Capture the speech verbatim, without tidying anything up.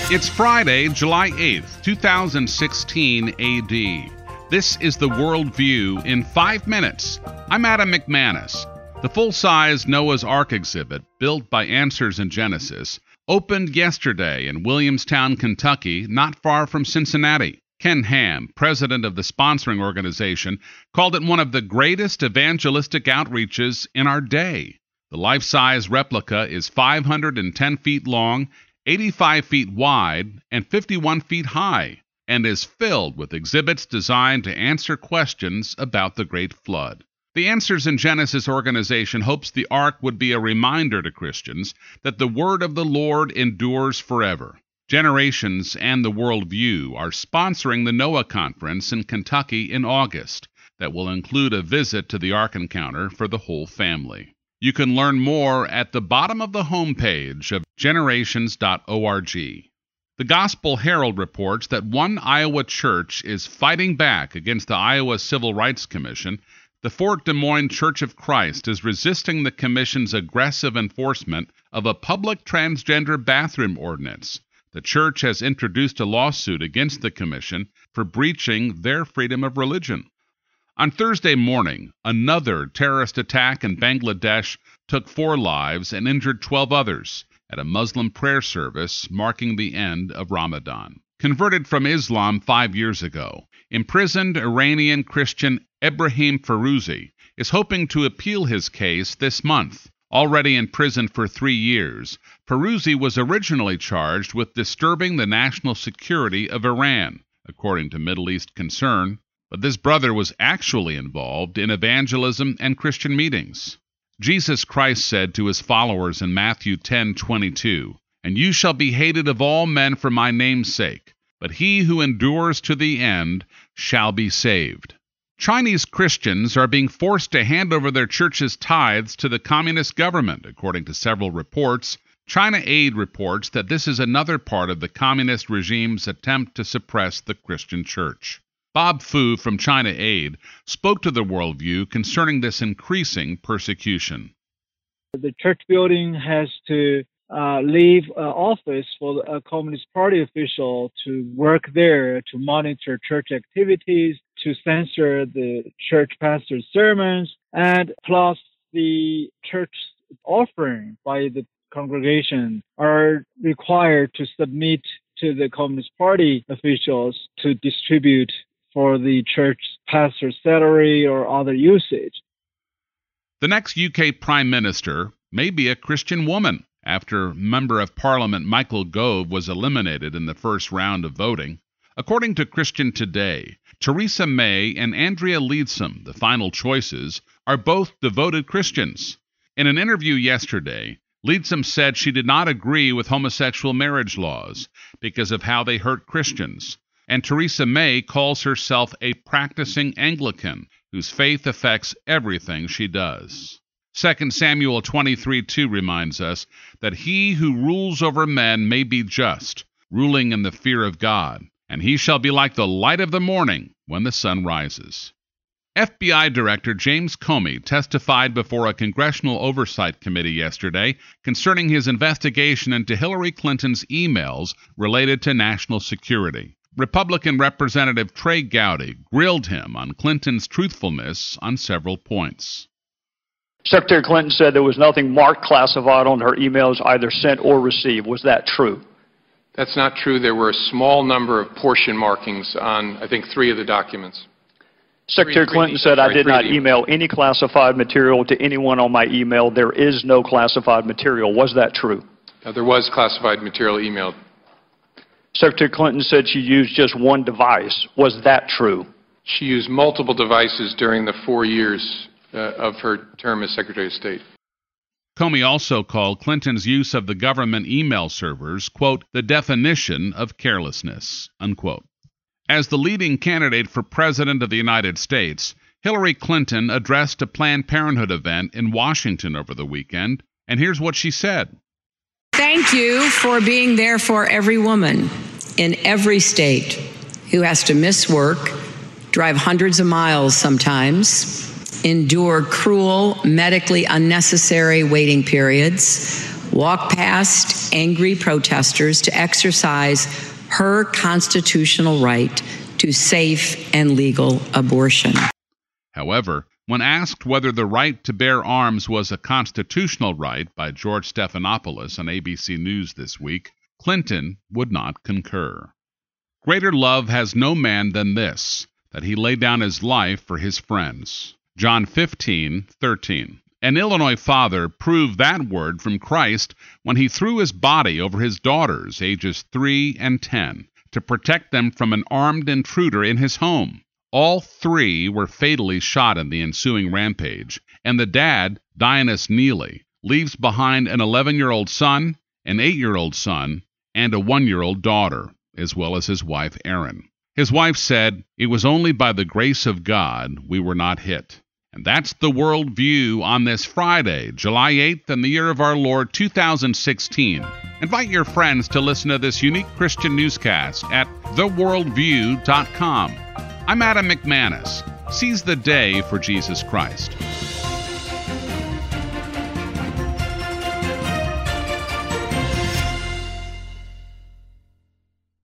It's Friday, July eighth, two thousand sixteen A D. This is the World View in five minutes. I'm Adam McManus. The full-size Noah's Ark exhibit, built by Answers in Genesis, opened yesterday in Williamstown, Kentucky, not far from Cincinnati. Ken Ham, president of the sponsoring organization, called it one of the greatest evangelistic outreaches in our day. The life-size replica is five hundred ten feet long, eighty-five feet wide, and fifty-one feet high, and is filled with exhibits designed to answer questions about the Great Flood. The Answers in Genesis organization hopes the Ark would be a reminder to Christians that the word of the Lord endures forever. Generations and the World View are sponsoring the Noah Conference in Kentucky in August that will include a visit to the Ark Encounter for the whole family. You can learn more at the bottom of the homepage of generations dot org. The Gospel Herald reports that one Iowa church is fighting back against the Iowa Civil Rights Commission. The Fort Des Moines Church of Christ is resisting the commission's aggressive enforcement of a public transgender bathroom ordinance. The church has introduced a lawsuit against the commission for breaching their freedom of religion. On Thursday morning, another terrorist attack in Bangladesh took four lives and injured twelve others at a Muslim prayer service marking the end of Ramadan. Converted from Islam five years ago, imprisoned Iranian Christian Ebrahim Fairuzi is hoping to appeal his case this month. Already in prison for three years, Fairuzi was originally charged with disturbing the national security of Iran, according to Middle East Concern, but this brother was actually involved in evangelism and Christian meetings. Jesus Christ said to his followers in Matthew ten twenty-two, "And you shall be hated of all men for my name's sake, but he who endures to the end shall be saved." Chinese Christians are being forced to hand over their church's tithes to the communist government, according to several reports. China Aid reports that this is another part of the communist regime's attempt to suppress the Christian church. Bob Fu from China Aid spoke to the World View concerning this increasing persecution. The church building has to uh, leave uh, office for a Communist Party official to work there to monitor church activities, to censor the church pastor's sermons, and plus the church offering by the congregation are required to submit to the Communist Party officials to distribute for the church pastor's salary or other usage. The next U K Prime Minister may be a Christian woman, after Member of Parliament Michael Gove was eliminated in the first round of voting. According to Christian Today, Theresa May and Andrea Leadsom, the final choices, are both devoted Christians. In an interview yesterday, Leadsom said she did not agree with homosexual marriage laws because of how they hurt Christians, and Theresa May calls herself a practicing Anglican whose faith affects everything she does. Second Samuel twenty-three two reminds us that he who rules over men may be just, ruling in the fear of God, and he shall be like the light of the morning when the sun rises. F B I Director James Comey testified before a Congressional Oversight Committee yesterday concerning his investigation into Hillary Clinton's emails related to national security. Republican Representative Trey Gowdy grilled him on Clinton's truthfulness on several points. Secretary Clinton said there was nothing marked classified on her emails either sent or received. Was that true? That's not true. There were a small number of portion markings on, I think, three of the documents. Secretary three, Clinton three, said, sorry, I did not three. email any classified material to anyone on my email. There is no classified material. Was that true? Uh, there was classified material emailed. Secretary Clinton said she used just one device. Was that true? She used multiple devices during the four years uh, of her term as Secretary of State. Comey also called Clinton's use of the government email servers, quote, the definition of carelessness, unquote. As the leading candidate for President of the United States, Hillary Clinton addressed a Planned Parenthood event in Washington over the weekend, and here's what she said. Thank you for being there for every woman in every state who has to miss work, drive hundreds of miles sometimes, endure cruel, medically unnecessary waiting periods, walk past angry protesters to exercise her constitutional right to safe and legal abortion. However, when asked whether the right to bear arms was a constitutional right by George Stephanopoulos on A B C News this week, Clinton would not concur. Greater love has no man than this, that he lay down his life for his friends. John fifteen thirteen. An Illinois father proved that word from Christ when he threw his body over his daughters, ages three and ten, to protect them from an armed intruder in his home. All three were fatally shot in the ensuing rampage, and the dad, Dionys Neely, leaves behind an eleven-year-old son, an eight-year-old son, and a one-year-old daughter, as well as his wife, Erin. His wife said, "It was only by the grace of God we were not hit." And that's the World View on this Friday, July eighth, in the year of our Lord two thousand sixteen. Invite your friends to listen to this unique Christian newscast at the world view dot com. I'm Adam McManus. Seize the day for Jesus Christ.